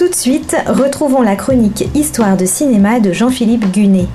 Tout de suite, retrouvons la chronique Histoire de cinéma de Jean-Philippe Gunet.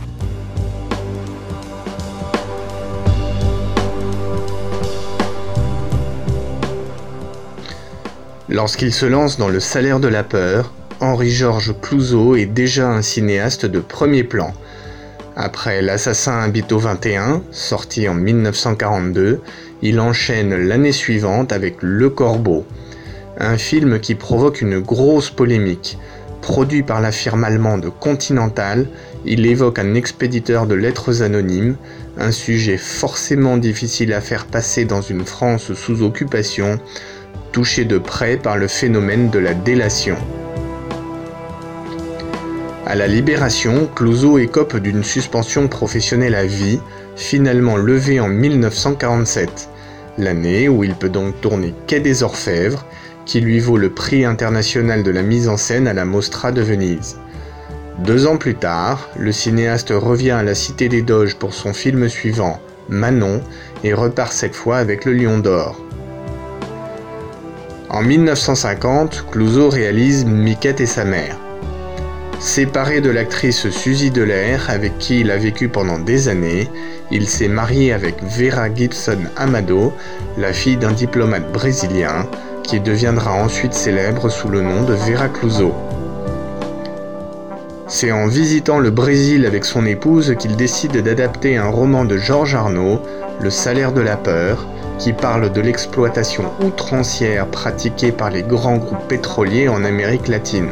Lorsqu'il se lance dans Le Salaire de la peur, Henri-Georges Clouzot est déjà un cinéaste de premier plan. Après L'Assassin habite au 21, sorti en 1942, il enchaîne l'année suivante avec Le Corbeau, un film qui provoque une grosse polémique. Produit par la firme allemande Continental, il évoque un expéditeur de lettres anonymes, un sujet forcément difficile à faire passer dans une France sous occupation, touchée de près par le phénomène de la délation. À la Libération, Clouzot écope d'une suspension professionnelle à vie, finalement levée en 1947, l'année où il peut donc tourner Quai des Orfèvres, qui lui vaut le prix international de la mise en scène à la Mostra de Venise. 2 ans plus tard, le cinéaste revient à la Cité des Doges pour son film suivant, Manon, et repart cette fois avec le Lion d'Or. En 1950, Clouzot réalise Miquette et sa mère. Séparé de l'actrice Suzy Delair, avec qui il a vécu pendant des années, il s'est marié avec Vera Gibson Amado, la fille d'un diplomate brésilien, qui deviendra ensuite célèbre sous le nom de Vera Clouzot. C'est en visitant le Brésil avec son épouse qu'il décide d'adapter un roman de Georges Arnaud, Le Salaire de la peur, qui parle de l'exploitation outrancière pratiquée par les grands groupes pétroliers en Amérique latine.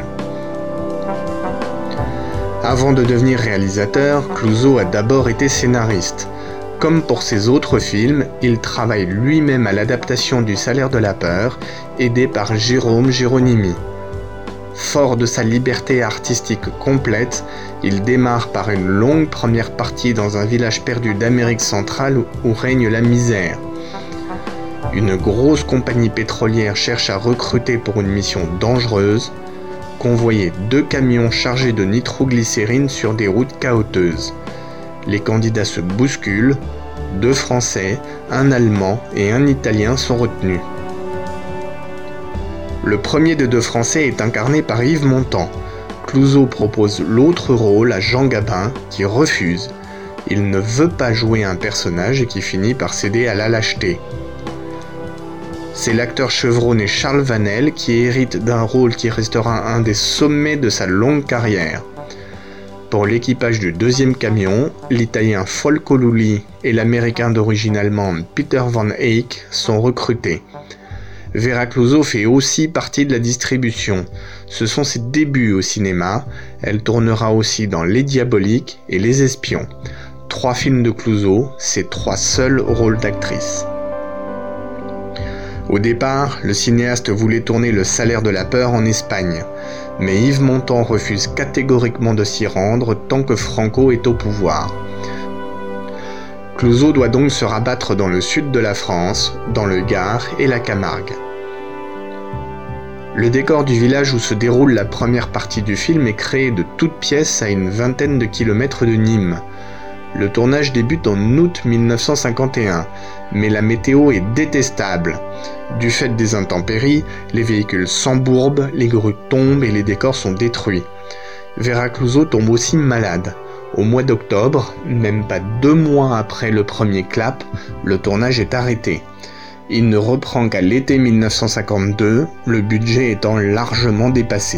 Avant de devenir réalisateur, Clouzot a d'abord été scénariste. Comme pour ses autres films, il travaille lui-même à l'adaptation du Salaire de la peur, aidé par Jérôme Géronimi. Fort de sa liberté artistique complète, il démarre par une longue première partie dans un village perdu d'Amérique centrale où règne la misère. Une grosse compagnie pétrolière cherche à recruter pour une mission dangereuse, convoyer 2 camions chargés de nitroglycérine sur des routes caoteuses. Les candidats se bousculent, 2 Français, un Allemand et un Italien sont retenus. Le premier des 2 Français est incarné par Yves Montand. Clouzot propose l'autre rôle à Jean Gabin, qui refuse. Il ne veut pas jouer un personnage et qui finit par céder à la lâcheté. C'est l'acteur chevronné Charles Vanel qui hérite d'un rôle qui restera un des sommets de sa longue carrière. Pour l'équipage du 2e camion, l'Italien Folco Lully et l'Américain d'origine allemande Peter Van Eyck sont recrutés. Vera Clouzot fait aussi partie de la distribution. Ce sont ses débuts au cinéma. Elle tournera aussi dans Les Diaboliques et Les Espions. 3 films de Clouzot, ses 3 seuls rôles d'actrice. Au départ, le cinéaste voulait tourner Le Salaire de la peur en Espagne, mais Yves Montand refuse catégoriquement de s'y rendre tant que Franco est au pouvoir. Clouzot doit donc se rabattre dans le sud de la France, dans le Gard et la Camargue. Le décor du village où se déroule la première partie du film est créé de toutes pièces à une vingtaine de kilomètres de Nîmes. Le tournage débute en août 1951, mais la météo est détestable. Du fait des intempéries, les véhicules s'embourbent, les grues tombent et les décors sont détruits. Vera Clouzot tombe aussi malade. Au mois d'octobre, même pas 2 mois après le premier clap, le tournage est arrêté. Il ne reprend qu'à l'été 1952, le budget étant largement dépassé.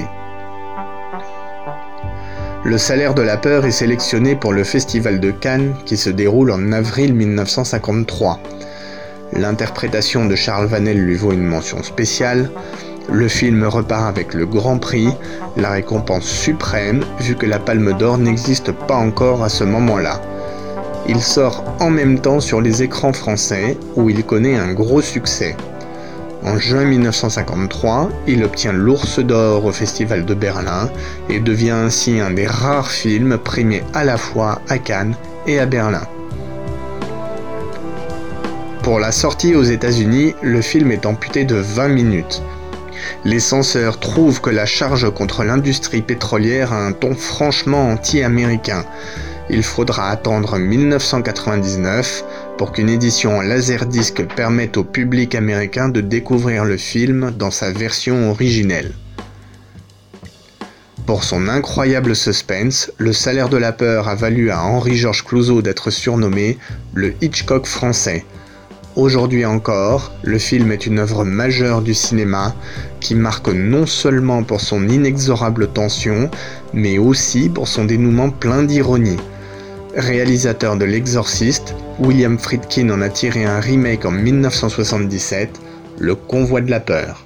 Le Salaire de la peur est sélectionné pour le Festival de Cannes qui se déroule en avril 1953. L'interprétation de Charles Vanel lui vaut une mention spéciale. Le film repart avec le Grand Prix, la récompense suprême vu que la Palme d'Or n'existe pas encore à ce moment-là. Il sort en même temps sur les écrans français où il connaît un gros succès. En juin 1953, il obtient l'Ours d'Or au Festival de Berlin et devient ainsi un des rares films primés à la fois à Cannes et à Berlin. Pour la sortie aux États-Unis, le film est amputé de 20 minutes. Les censeurs trouvent que la charge contre l'industrie pétrolière a un ton franchement anti-américain. Il faudra attendre 1999 pour qu'une édition en laserdisc permette au public américain de découvrir le film dans sa version originelle. Pour son incroyable suspense, Le Salaire de la peur a valu à Henri-Georges Clouzot d'être surnommé le Hitchcock français. Aujourd'hui encore, le film est une œuvre majeure du cinéma qui marque non seulement pour son inexorable tension, mais aussi pour son dénouement plein d'ironie. Réalisateur de L'Exorciste, William Friedkin en a tiré un remake en 1977, Le Convoi de la peur.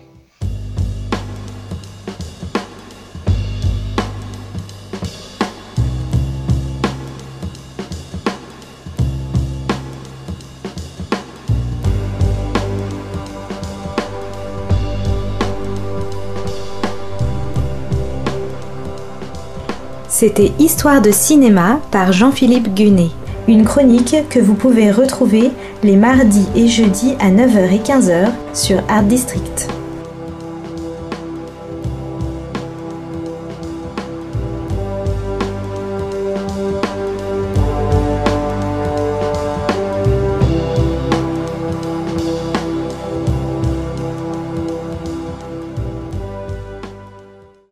C'était Histoire de cinéma par Jean-Philippe Gunet. Une chronique que vous pouvez retrouver les mardis et jeudis à 9h et 15h sur Art District.